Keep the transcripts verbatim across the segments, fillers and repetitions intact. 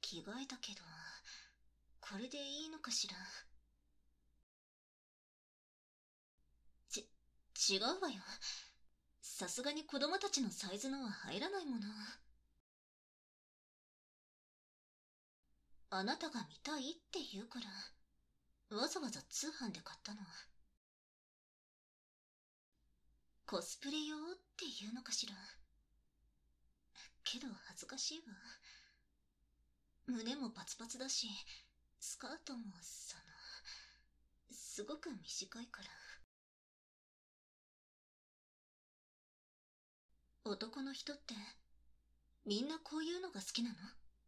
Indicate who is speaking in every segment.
Speaker 1: 着替えたけど、これでいいのかしら。ち、違うわよ。さすがに子供たちのサイズのは入らないもの。あなたが見たいって言うから、わざわざ通販で買ったの。コスプレ用って言うのかしら。けど恥ずかしいわ。胸もパツパツだし、スカートもその、すごく短いから。男の人ってみんなこういうのが好きなの？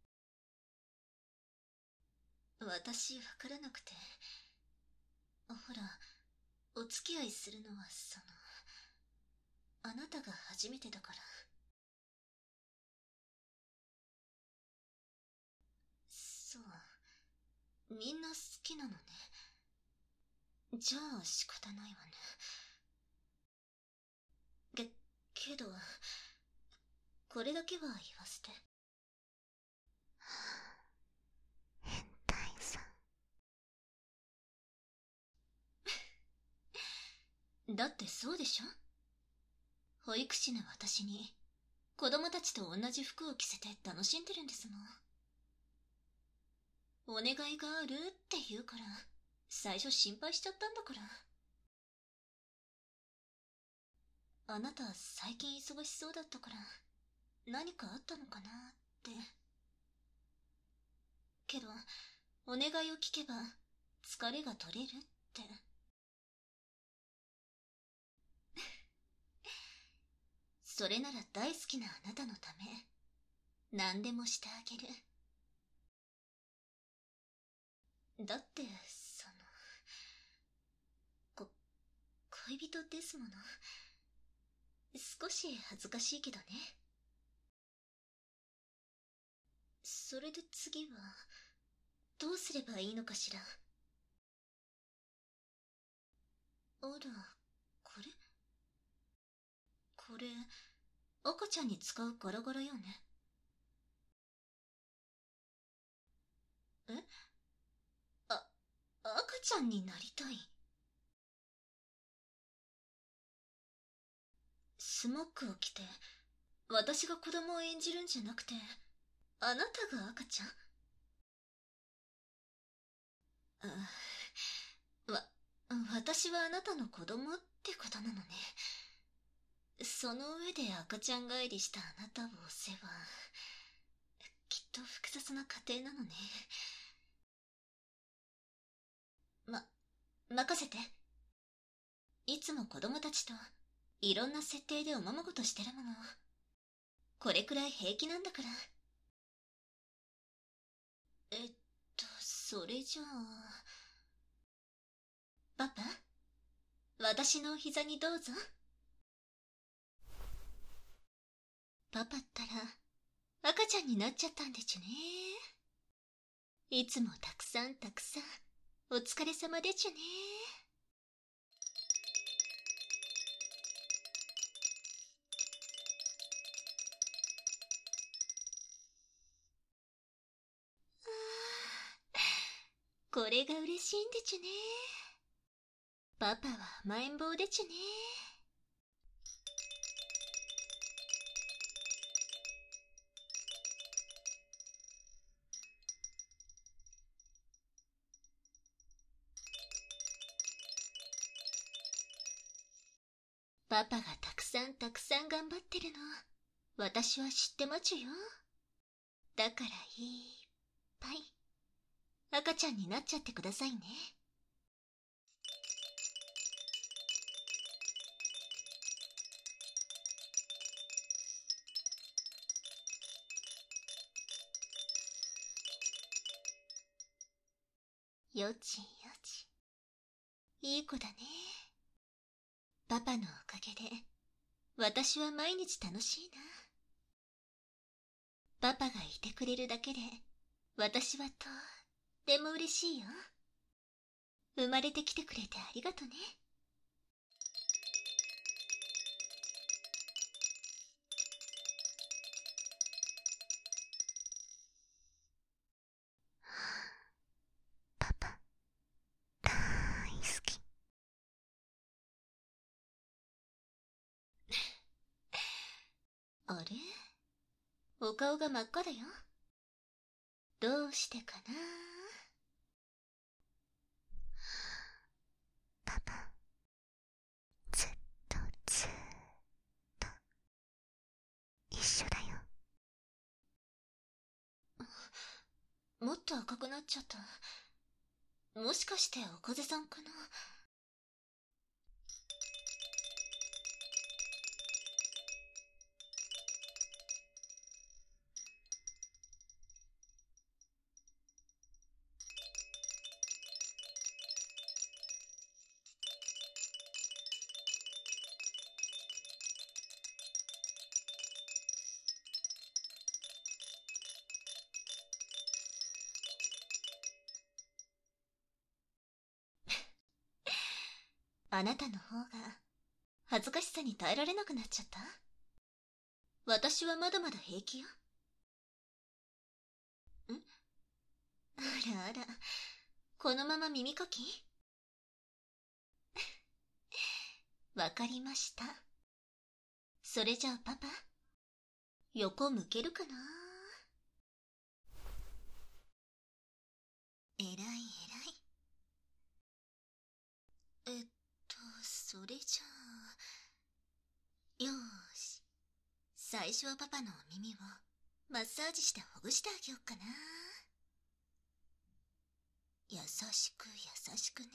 Speaker 1: 私わからなくて。ほら、お付き合いするのはその、あなたが初めてだから。そう、みんな好きなのね。じゃあ仕方ないわね。け、けど、これだけは言わせて。
Speaker 2: 変態さ
Speaker 1: ん。だってそうでしょ？保育士の私に子供たちと同じ服を着せて楽しんでるんですもん。お願いがあるって言うから、最初心配しちゃったんだから。あなた最近忙しそうだったから、何かあったのかなって。けど、お願いを聞けば疲れが取れるって。それなら大好きなあなたのため、何でもしてあげる。だって、その、こ、恋人ですもの。少し恥ずかしいけどね。それで次は、どうすればいいのかしら。あら、これこれ、赤ちゃんに使うガラガラよね。え？あ、赤ちゃんになりたい。スモックを着て、私が子供を演じるんじゃなくて、あなたが赤ちゃん？あ、わ、私はあなたの子供ってことなのね。その上で赤ちゃん帰りしたあなたを押せば、きっと複雑な家庭なのね。ま、任せて。いつも子供たちといろんな設定でおままごとしてるもの。これくらい平気なんだから。えっと、それじゃあ。パパ、私のお膝にどうぞ。パパったら赤ちゃんになっちゃったんでちゅね。いつもたくさんたくさんお疲れ様でちゅね。これが嬉しいんでちゅね。パパは甘えん坊でちゅね。パパがたくさんたくさん頑張ってるの、私は知ってまちゅよ。だからいっぱい赤ちゃんになっちゃってくださいね。よちよち。いい子だね。パパのおかげで、私は毎日楽しいな。パパがいてくれるだけで、私はとっても嬉しいよ。生まれてきてくれてありがとね。 お顔が真っ赤だよ。どうしてかな。
Speaker 2: パパ、ずっとずーっと一緒だよ。
Speaker 1: もっと赤くなっちゃった。もしかしてお風邪さんかな。あなたの方が恥ずかしさに耐えられなくなっちゃった。私はまだまだ平気よ。ん？あらあら、このまま耳かき？わかりました。それじゃあパパ、横向けるかな。えらいえらい。えっと、それじゃあ、よーし。最初はパパのお耳をマッサージしてほぐしてあげようかな。優しく優しくね。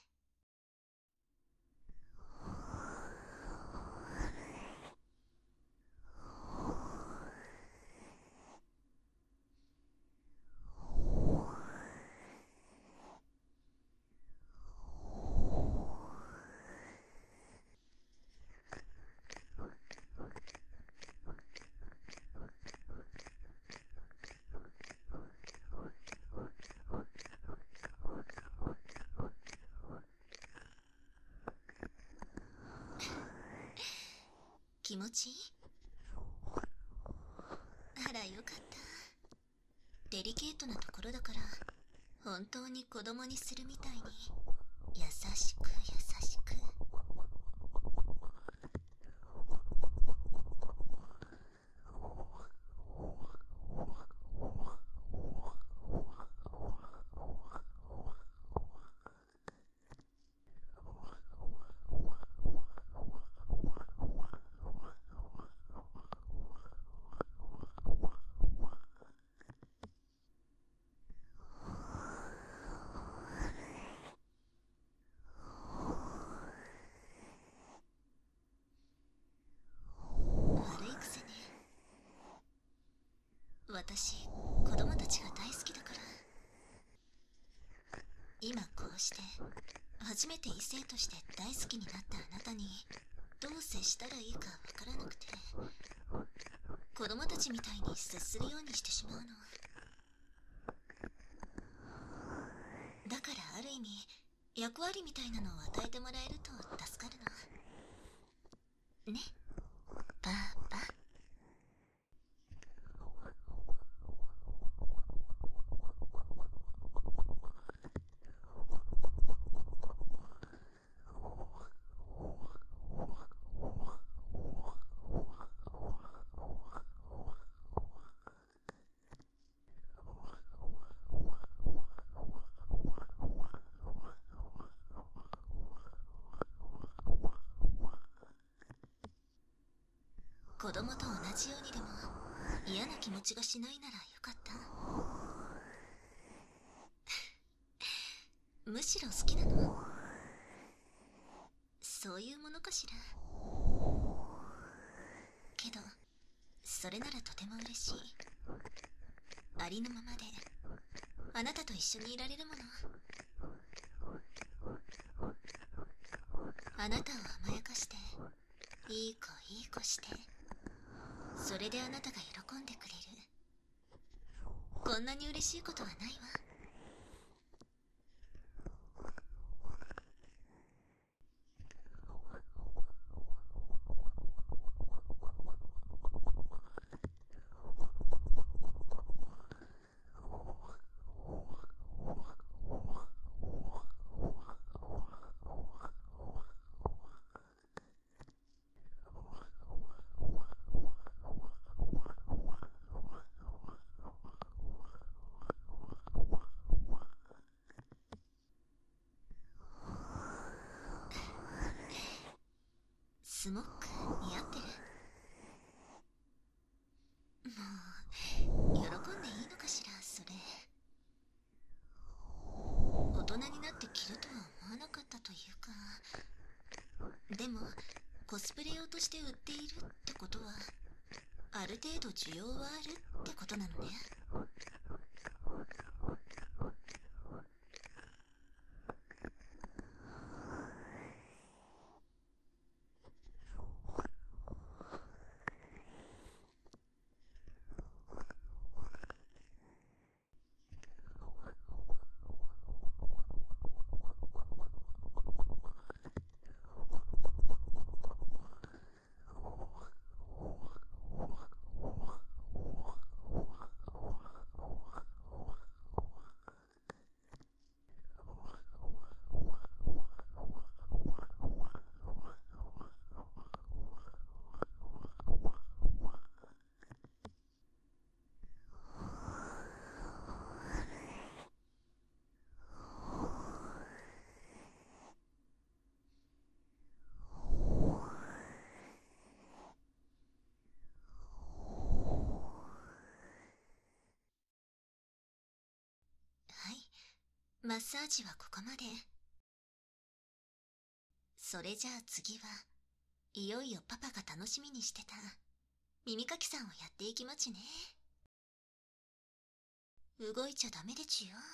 Speaker 1: 気持ちいい？あら、よかった。デリケートなところだから、本当に子供にするみたいに優しく優しく。悪い癖ね。私、子供たちが大好きだから。今こうして初めて異性として大好きになったあなたにどう接したらいいかわからなくて、子供たちみたいに接するようにしてしまうの。だからある意味役割みたいなのを与えてもらえると助かるのね、パパ。子供と同じようにでも嫌な気持ちがしないならよかった。むしろ好きなの。そういうものかしら。けどそれならとても嬉しい。ありのままであなたと一緒にいられるもの。あなたを甘やかしていい子いい子して、それであなたが喜んでくれる。こんなに嬉しいことはないわ。 スモック似合ってる。もう喜んでいいのかしら、それ。大人になって着るとは思わなかったというか。でもコスプレ用として売っているってことは、ある程度需要はあるってことなのね。はい、マッサージはここまで。それじゃあ次はいよいよパパが楽しみにしてた耳かきさんをやっていきまちね。動いちゃダメでちゅよ。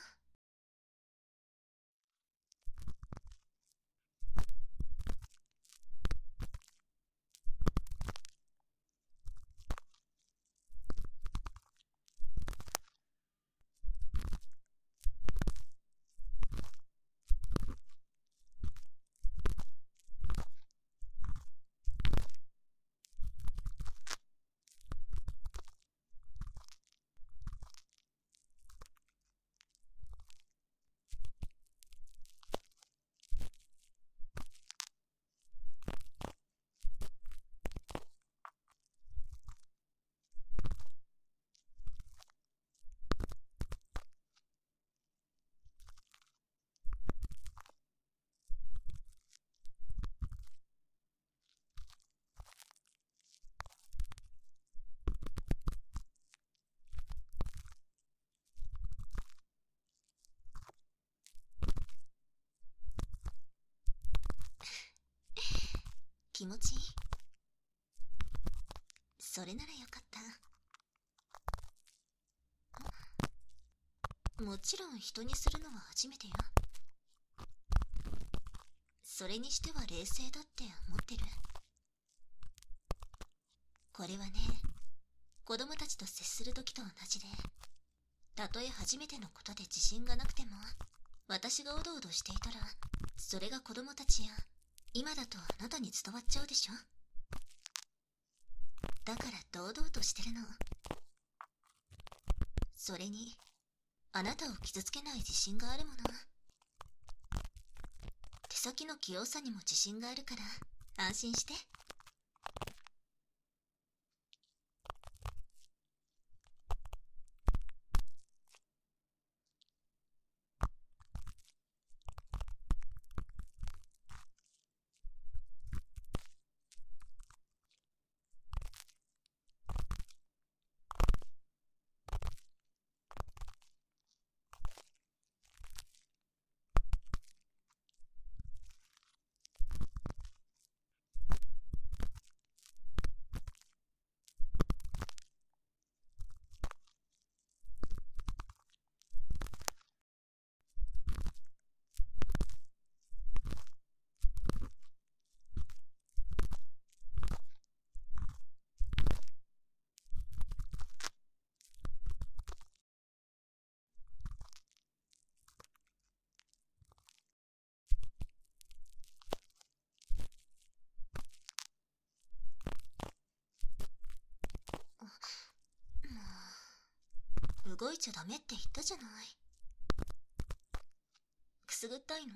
Speaker 1: 気持ちいい？それならよかった。もちろん人にするのは初めてよ。それにしては冷静だって思ってる。これはね、子供たちと接する時と同じで、たとえ初めてのことで自信がなくても、私がおどおどしていたら、それが子供たちや今だとあなたに伝わっちゃうでしょ。だから堂々としてるの。それにあなたを傷つけない自信があるもの。手先の器用さにも自信があるから安心して。動いちゃダメって言ったじゃない。くすぐったいの？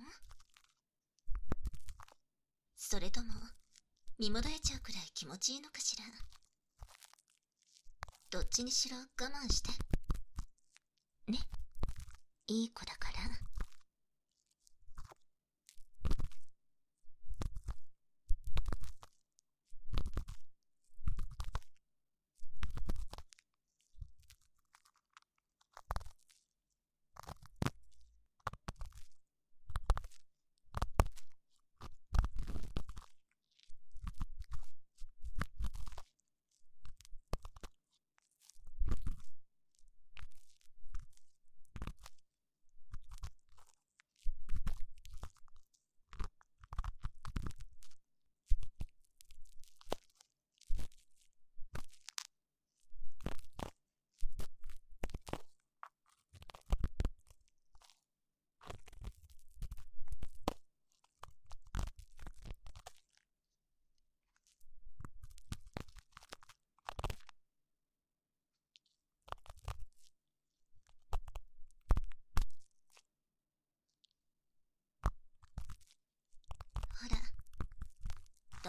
Speaker 1: それとも身もだえちゃうくらい気持ちいいのかしら。どっちにしろ我慢してね、いい子だから。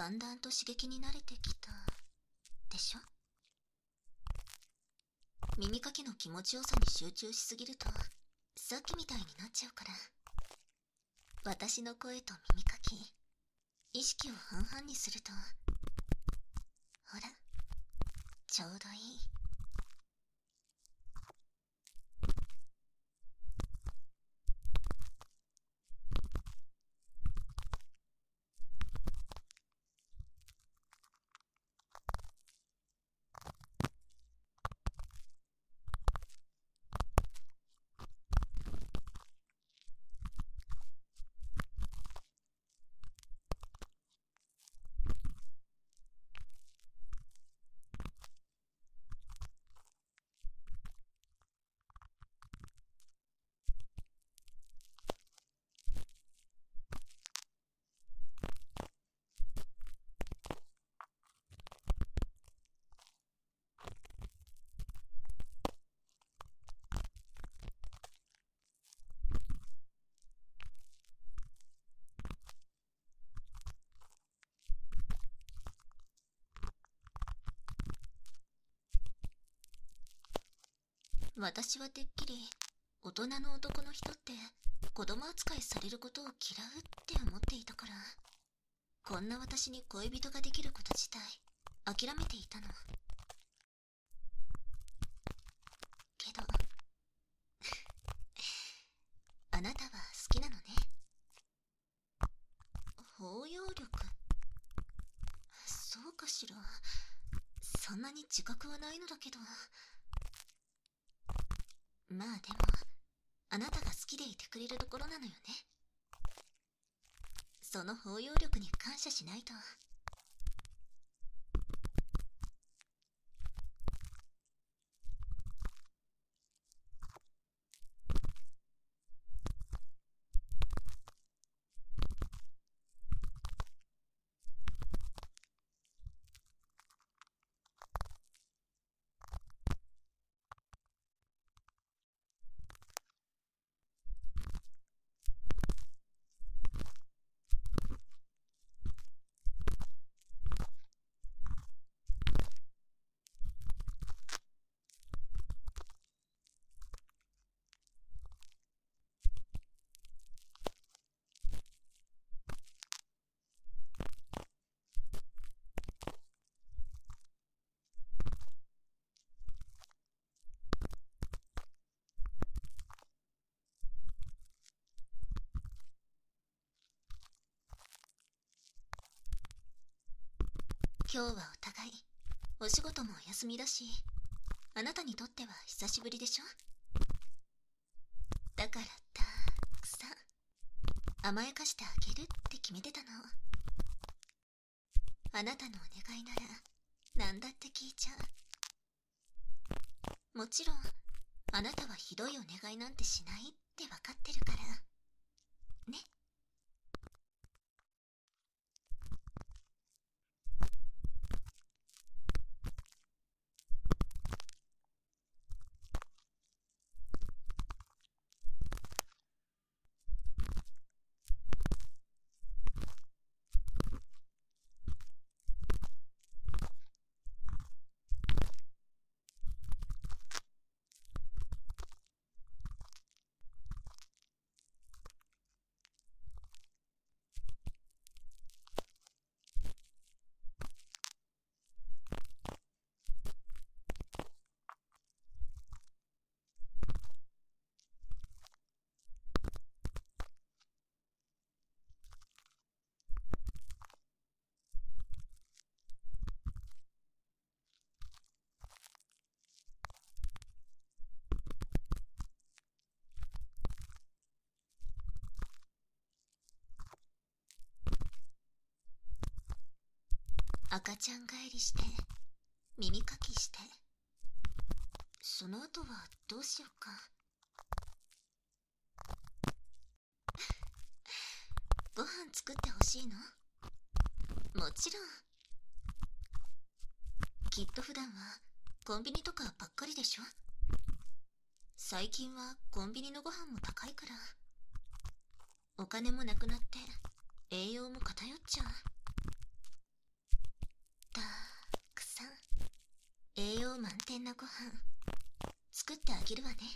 Speaker 1: だんだんと刺激に慣れてきたでしょ。耳かきの気持ちよさに集中しすぎるとさっきみたいになっちゃうから、私の声と耳かき、意識を半々にすると、ほら、ちょうどいい。私はてっきり大人の男の人って子供扱いされることを嫌うって思っていたから、こんな私に恋人ができること自体諦めていたの。けどあなたは好きなのね。包容力、そうかしら。そんなに自覚はないのだけど。まあでも、あなたが好きでいてくれるところなのよね。その包容力に感謝しないと。今日はお互いお仕事もお休みだし、あなたにとっては久しぶりでしょ。だからたくさん甘やかしてあげるって決めてたの。あなたのお願いなら何だって聞いちゃう。もちろんあなたはひどいお願いなんてしないって分かってるからね。赤ちゃん帰りして耳かきして、その後はどうしようか。ご飯作ってほしいの？もちろん。きっと普段はコンビニとかばっかりでしょ。最近はコンビニのご飯も高いから、お金もなくなって栄養も偏っちゃう。 たくさん栄養満点なご飯作ってあげるわね。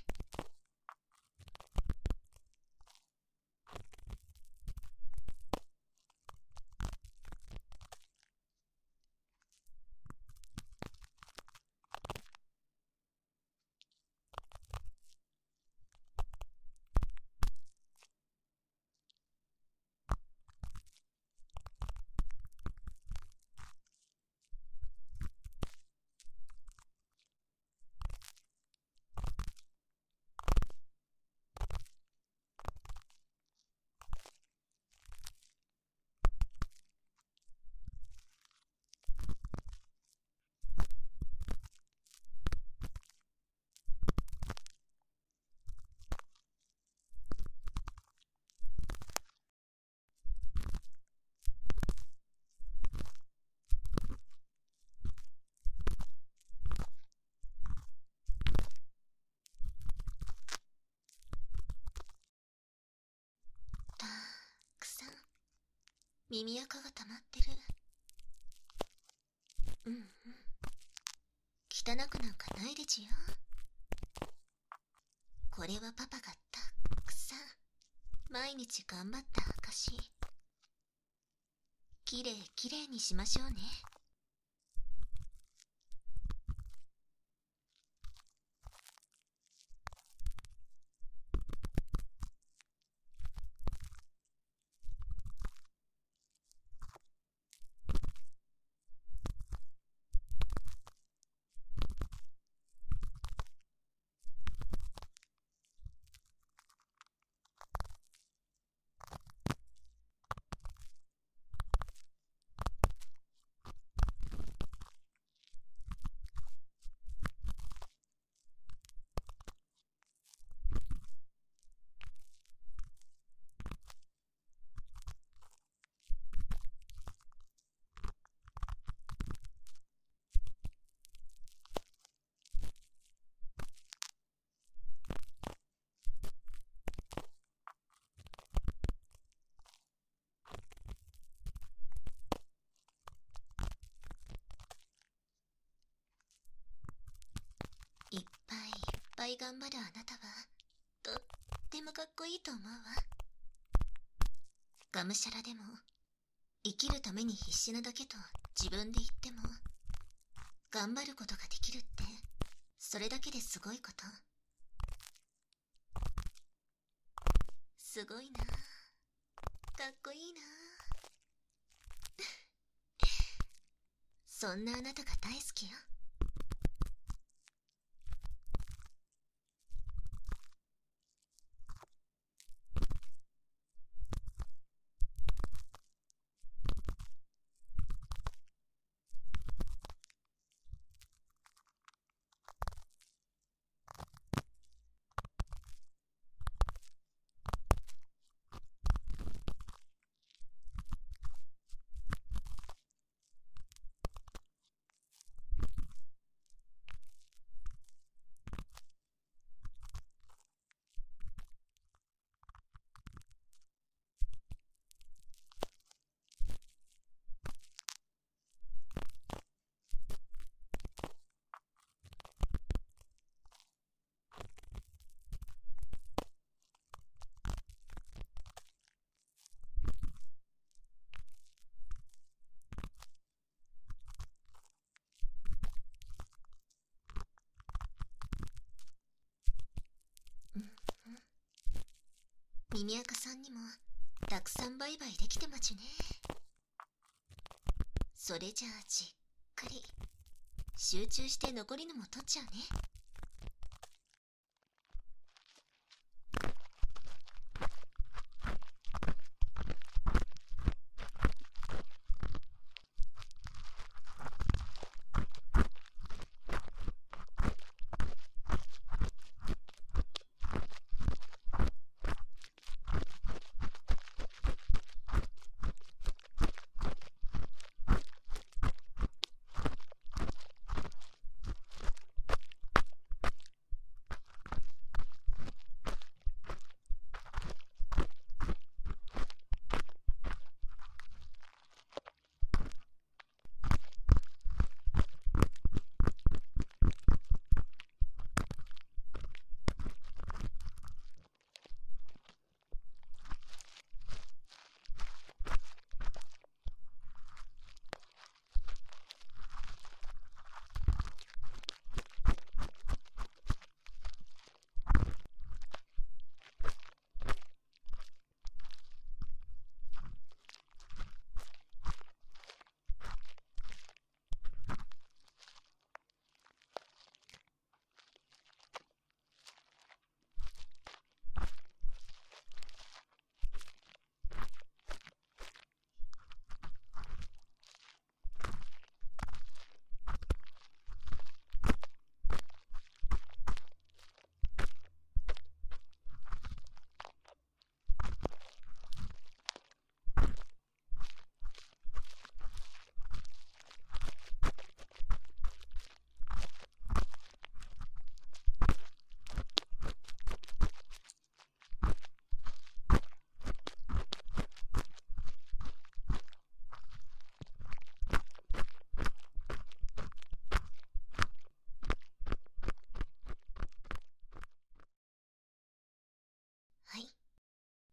Speaker 1: たくさん耳垢が溜まってる。うんうん、汚くなんかないでちよ。これはパパがたくさん毎日頑張った証。きれいきれいにしましょうね。いっぱいいっぱい頑張るあなたはとってもかっこいいと思うわ。がむしゃらでも生きるために必死なだけと自分で言っても、頑張ることができるってそれだけですごいこと。すごいな、かっこいいな。そんなあなたが大好きよ。耳垢さんにもたくさんバイバイできてまちね。それじゃあじっくり集中して残りのも取っちゃうね。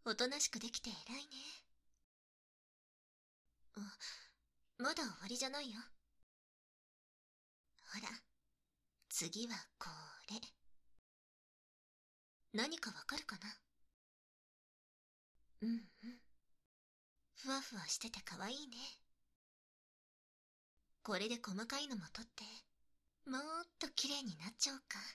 Speaker 1: おとなしくできて偉いね。あ、まだ終わりじゃないよ。ほら、次はこれ。何かわかるかな？うんうん。ふわふわしててかわいいね。これで細かいのも取って、もーっと綺麗になっちゃおうか。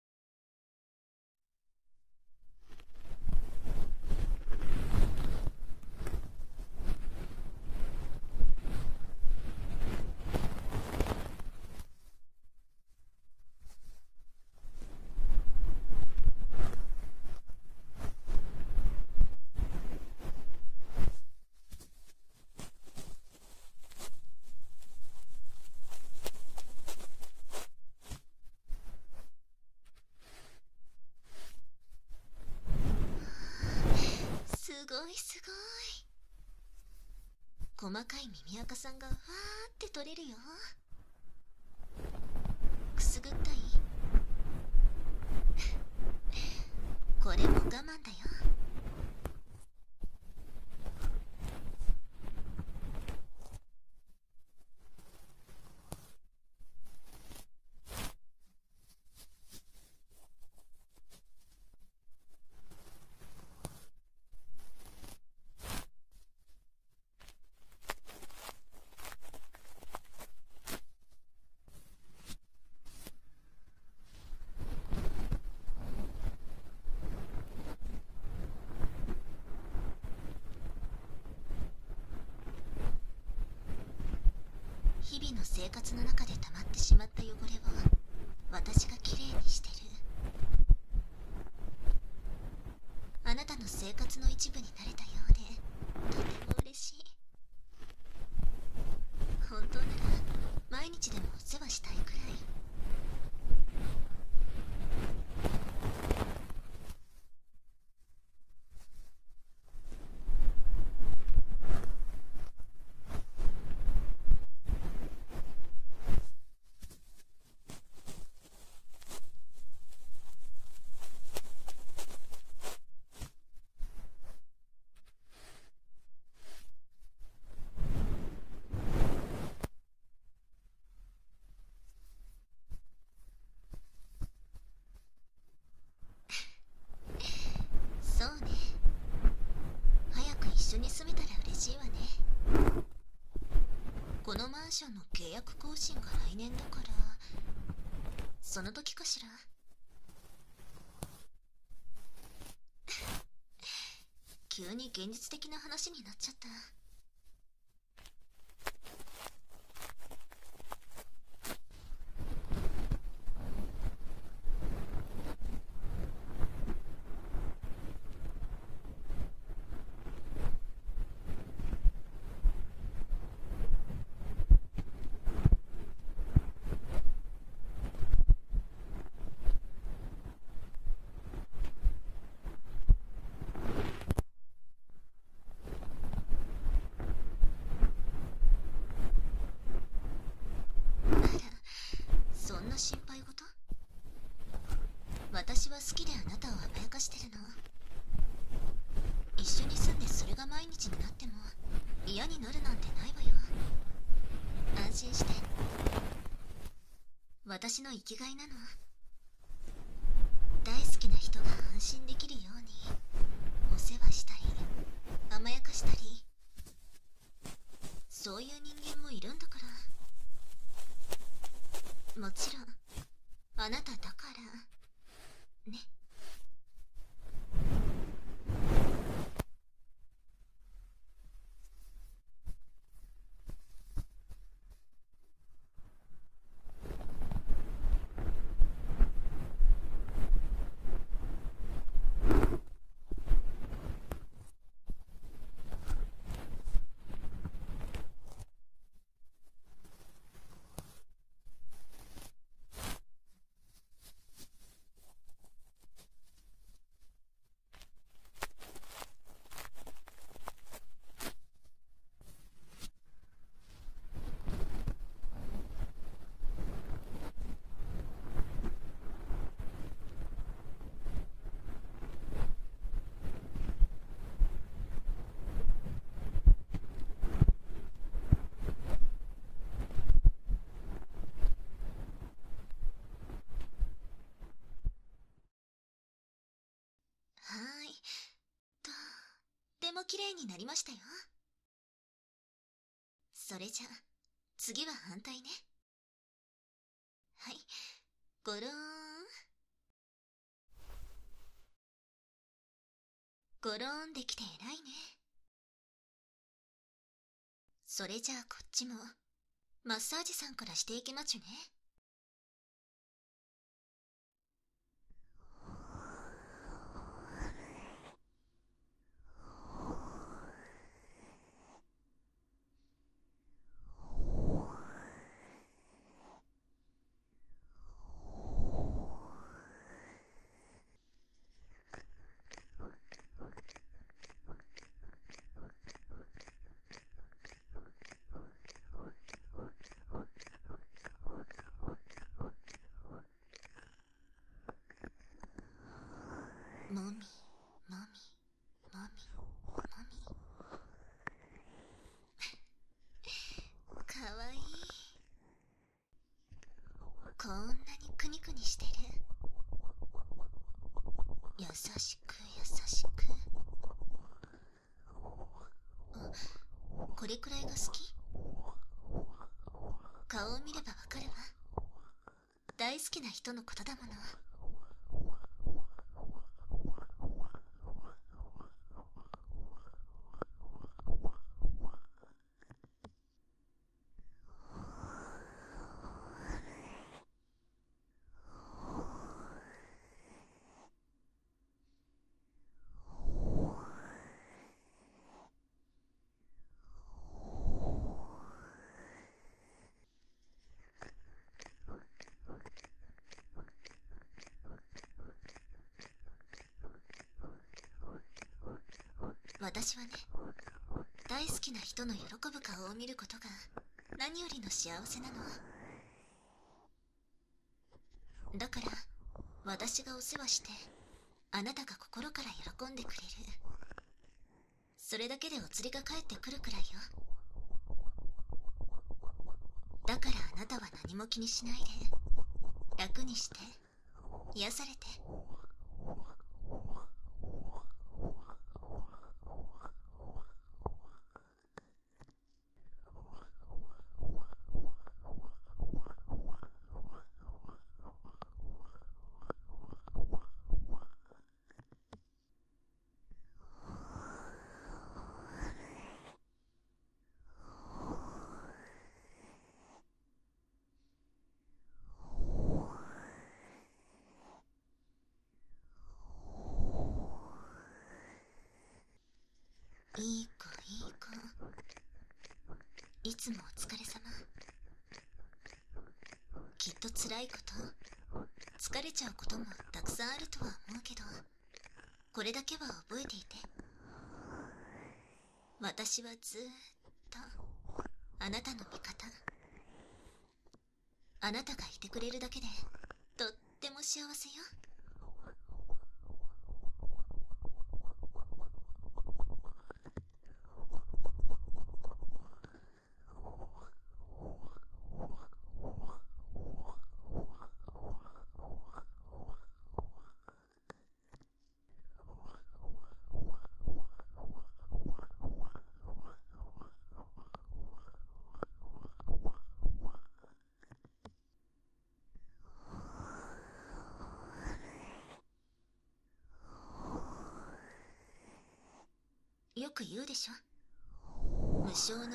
Speaker 1: すごいすごい。細かい耳垢さんがわーって取れるよ。くすぐったい？これも我慢だよ。日々の生活の中で溜まってしまった汚れを私がきれいにしてる。あなたの生活の一部になれたようでとても嬉しい。本当なら毎日でもお世話したいくらい。そうね。早く一緒に住めたら嬉しいわね。このマンションの契約更新が来年だから、その時かしら。急に現実的な話になっちゃった。そんな心配事？私は好きであなたを甘やかしてるの。一緒に住んでそれが毎日になっても嫌になるなんてないわよ。安心して。私の生きがいなの。大好きな人が安心できるようにお世話したり甘やかしたり、そういう人間もいるんだから。もちろんあなただからね。 綺麗になりましたよ。それじゃ、次は反対ね。はい、ごろーん。ごろーんできて偉いね。それじゃあこっちも、マッサージさんからしていきまちゅね。もみ、もみ、もみ、もみ。かわいい。こんなにくにくにしてる。優しく優しく。あ、これくらいが好き？顔を見ればわかるわ。大好きな人のことだもの。私はね、大好きな人の喜ぶ顔を見ることが何よりの幸せなの。だから私がお世話してあなたが心から喜んでくれる、それだけでお釣りが返ってくるくらいよ。だからあなたは何も気にしないで楽にして癒されて。いい子いい子、いつもお疲れ様。きっと辛いこと、疲れちゃうこともたくさんあるとは思うけど、これだけは覚えていて、私はずーっとあなたの味方。あなたがいてくれるだけでとっても幸せよ。よく言うでしょ、無償の愛って。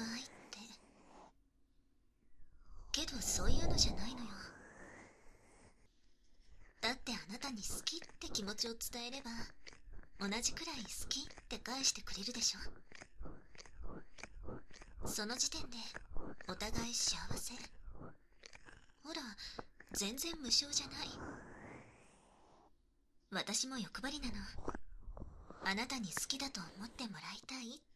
Speaker 1: けどそういうのじゃないのよ。だってあなたに好きって気持ちを伝えれば同じくらい好きって返してくれるでしょ。その時点でお互い幸せ。ほら、全然無償じゃない。私も欲張りなの。あなたに好きだと思ってもらいたいって。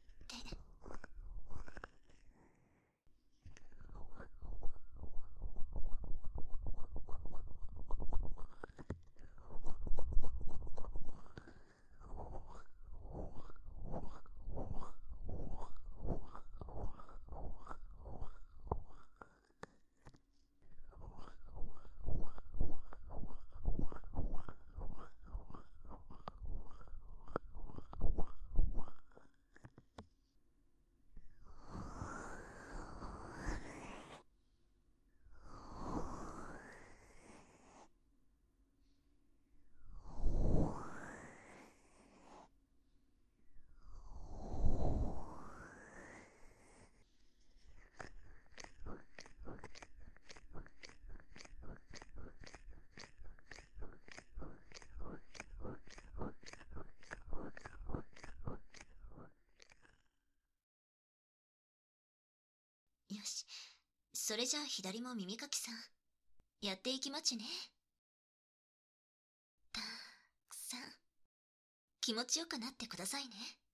Speaker 1: れじゃあ左も耳かきさん、やっていきまちね。たくさん、気持ちよくなってくださいね。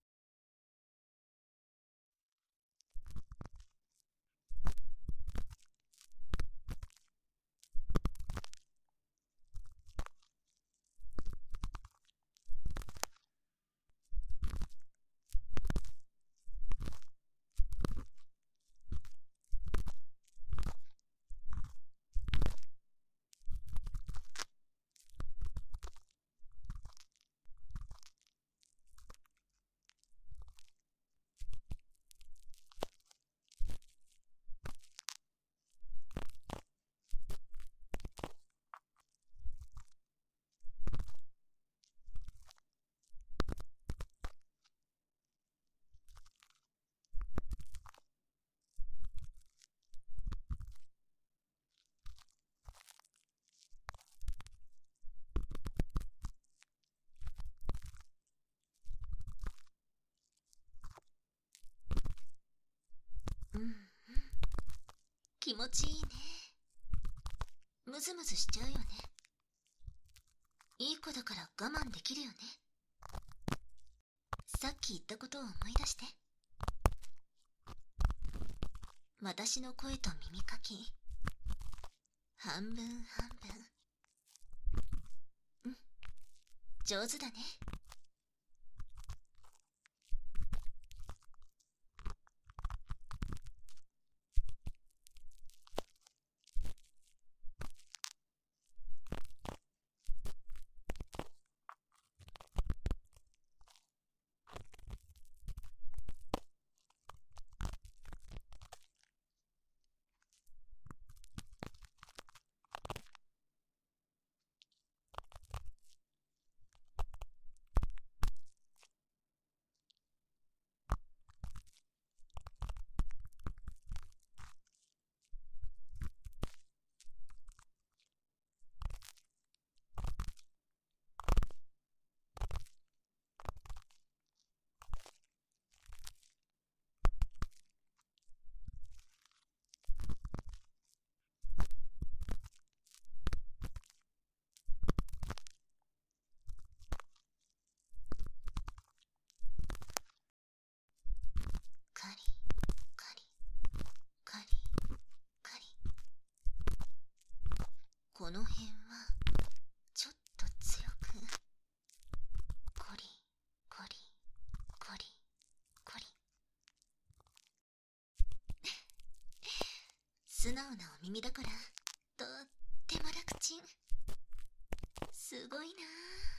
Speaker 1: うんうん、気持ちいいね。ムズムズしちゃうよね。いい子だから我慢できるよね。さっき言ったことを思い出して。私の声と耳かき、半分半分。うん、上手だね。カリカリカリカリ。この辺はちょっと強く。コリコリコリコリ。素直なお耳だからとっても楽ちん。すごいなあ。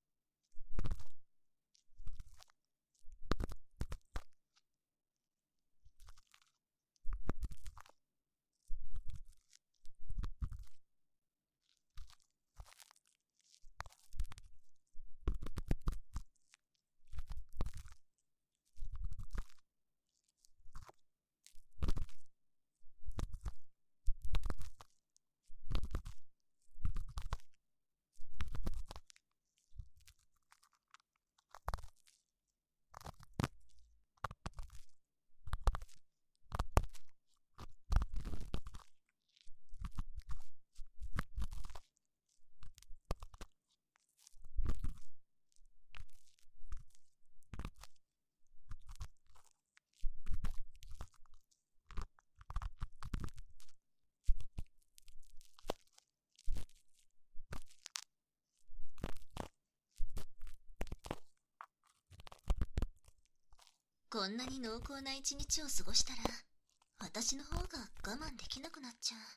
Speaker 1: こんなに濃厚な一日を過ごしたら、私の方が我慢できなくなっちゃう。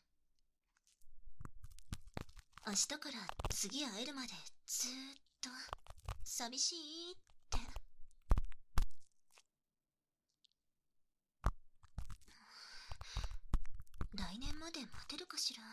Speaker 1: 明日から次会えるまでずーっと寂しいって。来年まで待てるかしら。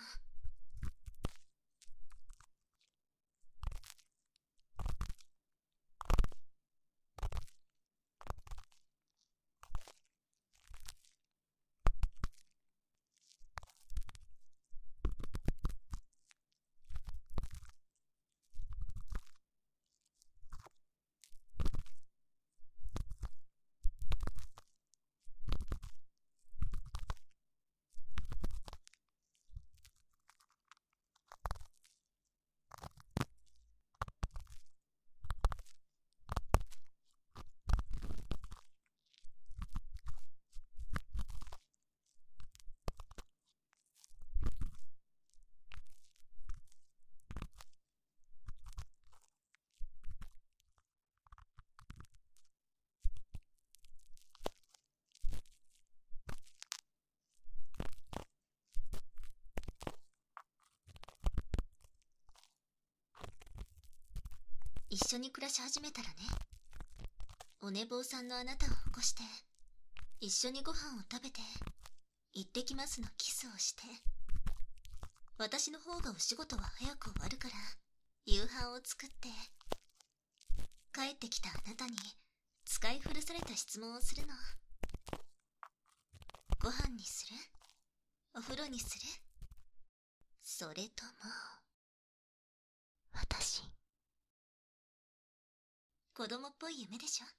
Speaker 1: 一緒に暮らし始めたらね、お寝坊さんのあなたを起こして、一緒にご飯を食べて、行ってきますのキスをして、私の方がお仕事は早く終わるから夕飯を作って、帰ってきたあなたに使い古された質問をするの。ご飯にする？お風呂にする？それとも
Speaker 2: 私、
Speaker 1: 子供っぽい夢でしょ？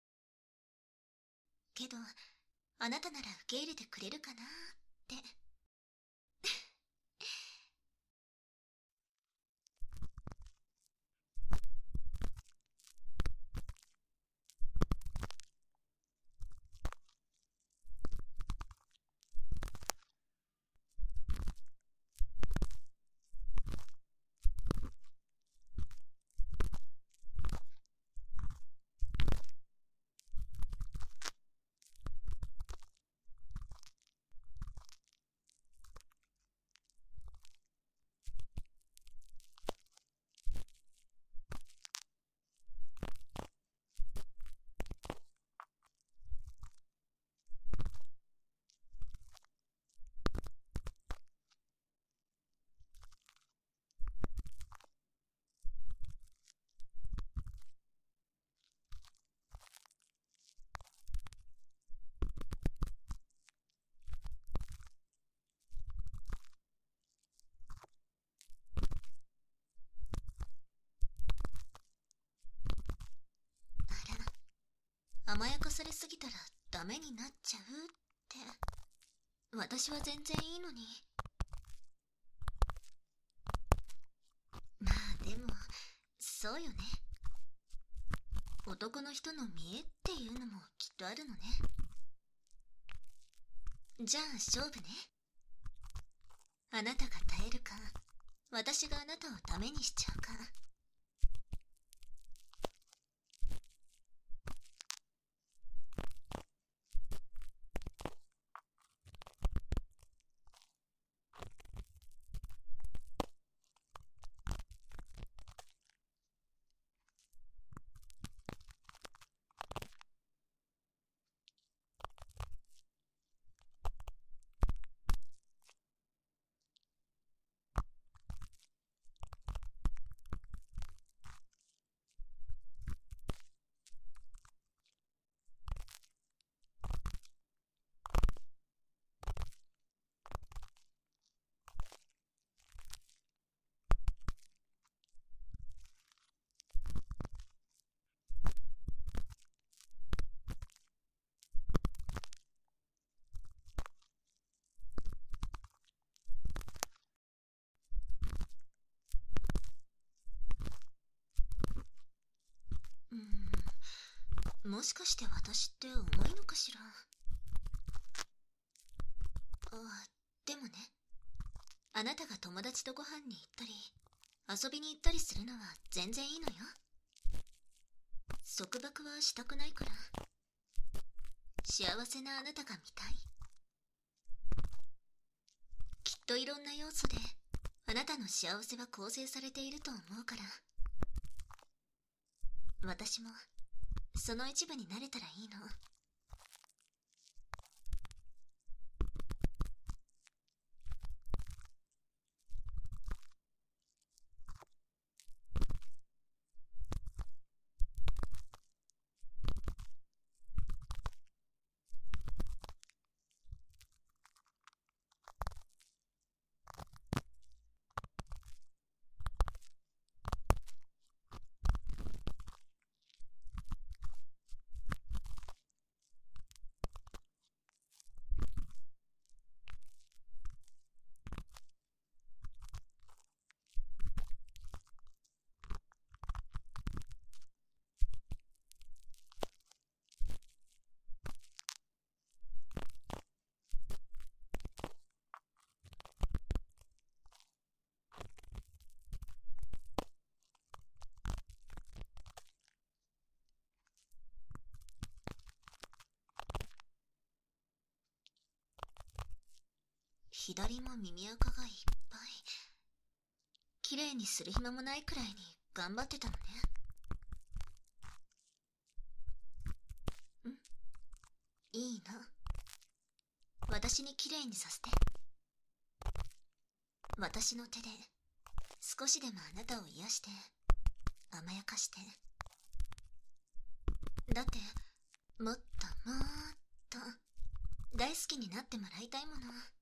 Speaker 1: けどあなたなら受け入れてくれるかなって甘やかされすぎたらダメになっちゃうって。私は全然いいのに。まあでもそうよね。男の人の見栄っていうのもきっとあるのね。じゃあ勝負ね。あなたが耐えるか、私があなたをダメにしちゃうか。うん、もしかして私って重いのかしら。あ、でもね、あなたが友達とご飯に行ったり遊びに行ったりするのは全然いいのよ。束縛はしたくないから。幸せなあなたが見たい。きっといろんな要素であなたの幸せは構成されていると思うから、私もその一部になれたらいいの。左も耳垢がいっぱい。綺麗にする暇もないくらいに頑張ってたのね。 いいの。私にきれいにさせて。私の手で少しでもあなたを癒して甘やかして。だってもっともーっと大好きになってもらいたいもの。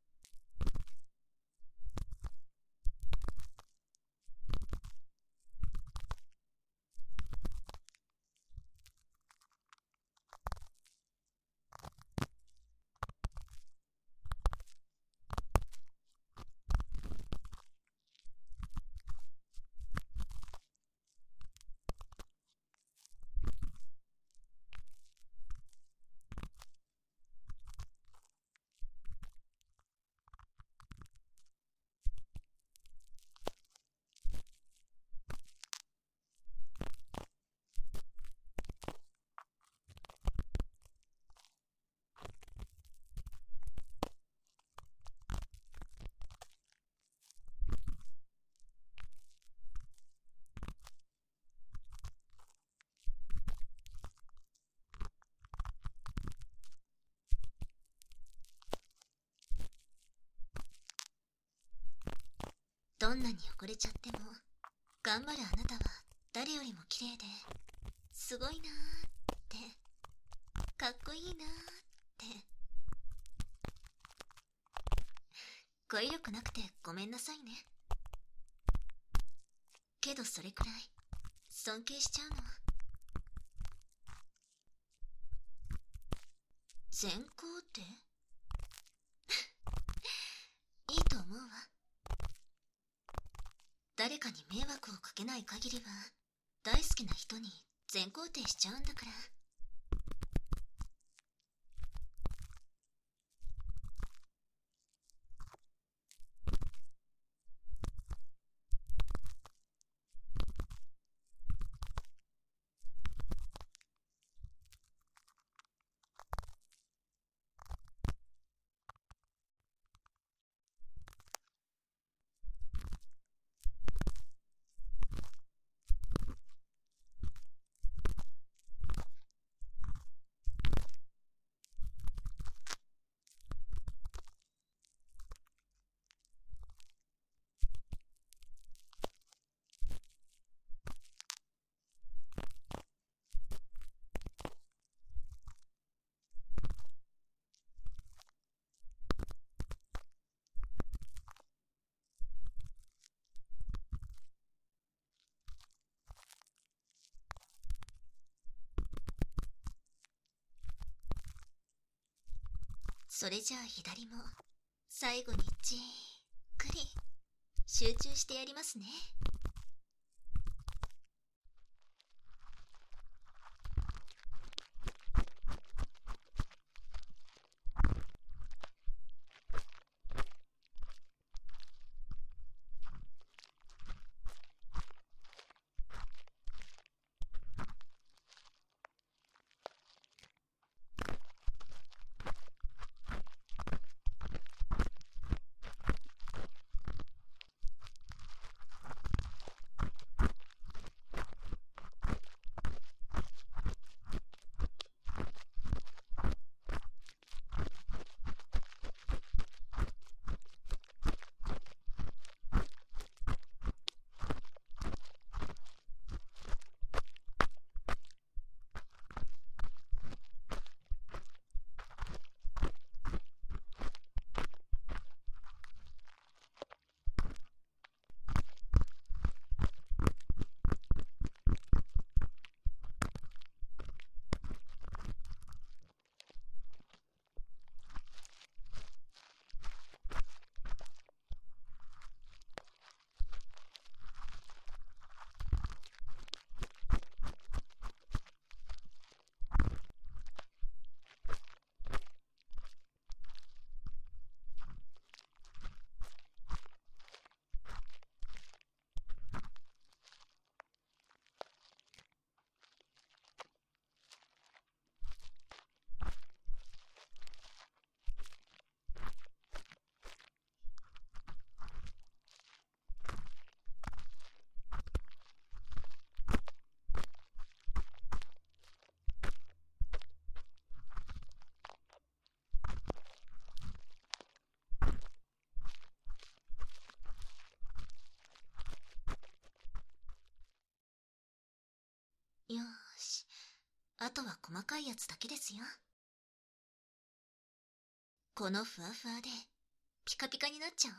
Speaker 1: どんなに汚れちゃっても頑張るあなたは誰よりも綺麗ですごいなーってかっこいいなーって語彙力なくてごめんなさいね。けどそれくらい尊敬しちゃうの。全肯定いいと思うわ。誰かに迷惑をかけない限りは大好きな人に全肯定しちゃうんだから。それじゃあ左も最後にじっくり集中してやりますね。 よーし。あとは細かいやつだけですよ。このふわふわで、ピカピカになっちゃおう。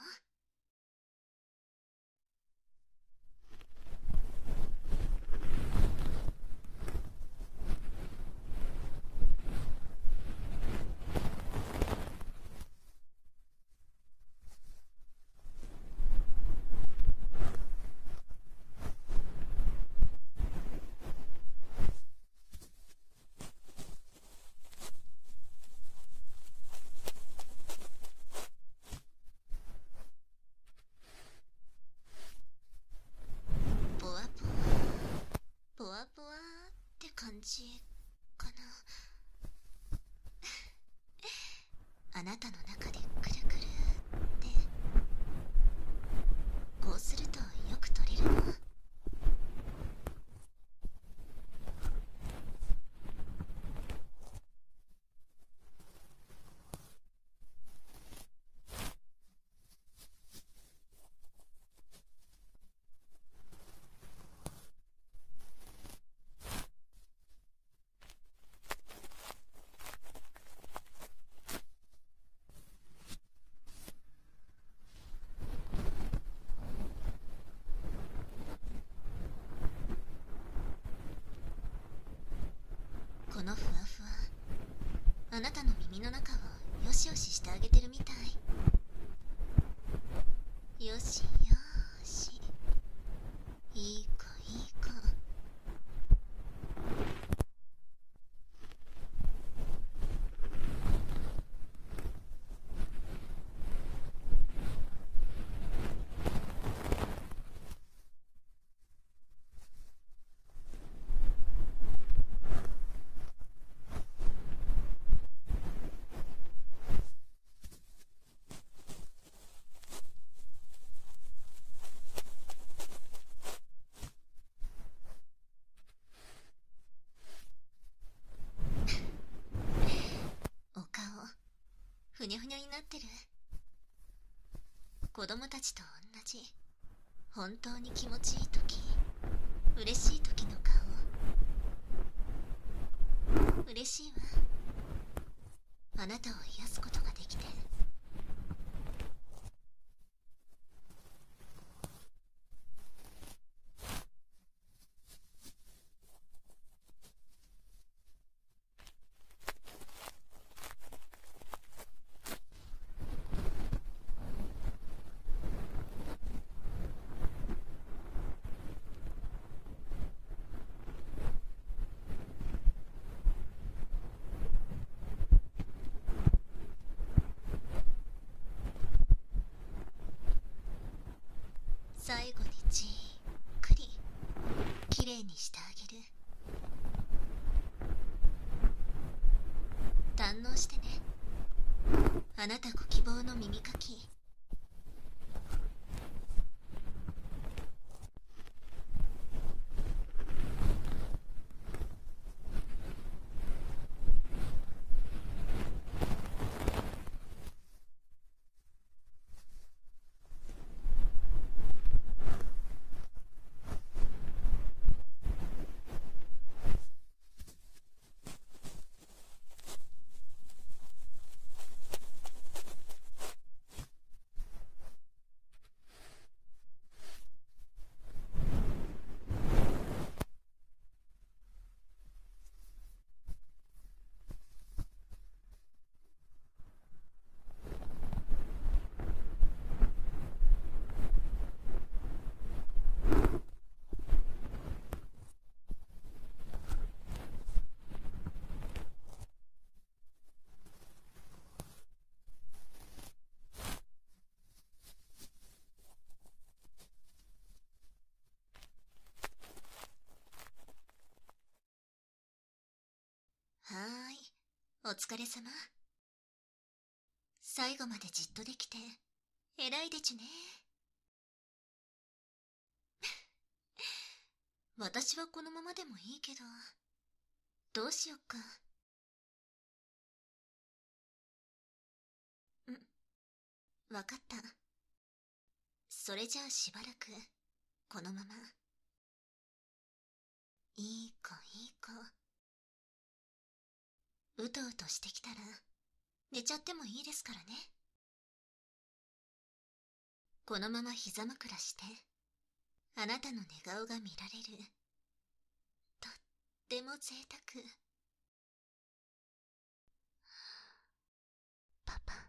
Speaker 1: ぽわぽわ、ぽわぽわって感じかな。あなたの中でくるくるって、こうするとよく取れるの。このふわふわ、あなたの耳の中をよしよししてあげてるみたい。よしよーし、いい子いい子。お顔、ふにゃふにゃになってる。子供たちと同じ、本当に気持ちいい時、嬉しい時の顔。嬉しいわ。あなたを癒すことができて。最後にじっくりきれいにしてあげる。堪能してね、あなたご希望の耳かき。はーい、お疲れ様。最後までじっとできて偉いでちゅね。私はこのままでもいいけど、どうしよっか。ん、わかった。それじゃあしばらくこのまま。いい子とうとしてきたら寝ちゃってもいいですからね。このまま膝枕してあなたの寝顔が見られる。とっても贅沢。
Speaker 2: パパ、